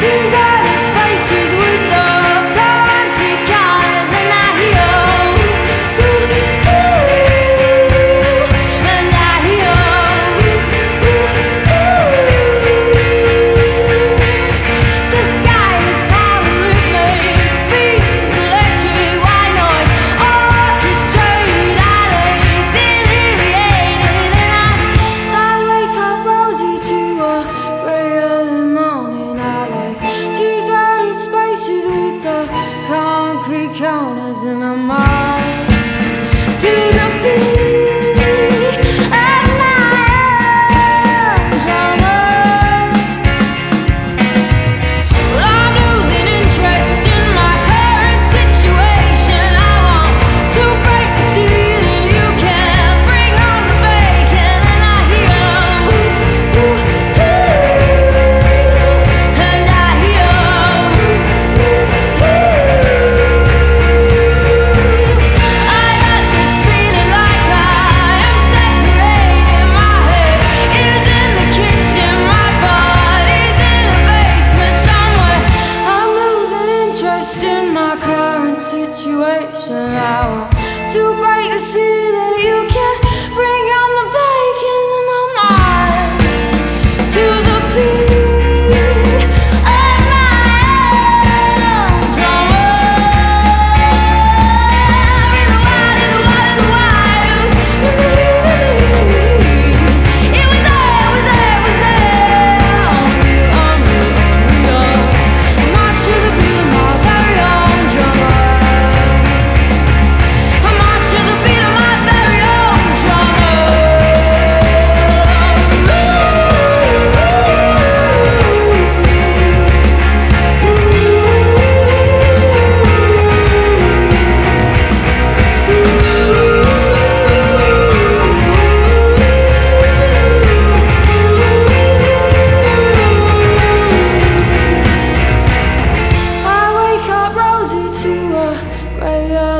Deserted spaces with the concrete counters, and I hear and I hear the sky is power, it makes beams, electric white noise, orchestrated, I lay deliriated, and I wake up rosy to a grey early morning. I like deserted spaces with the concrete counters, and I march to the beat of my own drummers. Well, I'm losing interest in my current situation. I want to break the ceiling. You can bring home the bacon, and I hear and I hear I got this feeling like I am separated. My head is in the kitchen, my body's in a basement somewhere. I'm losing interest in my current situation. I want to break the ceiling. You can bring on the bacon, and I'm march to the beat of my own drummer. In the wild, in the wild, in the wild. It was there, it was there, it was there. On you. March to the beat of my very own drummer. I march to the beat of my very own drummer. I wake up rosy to a grey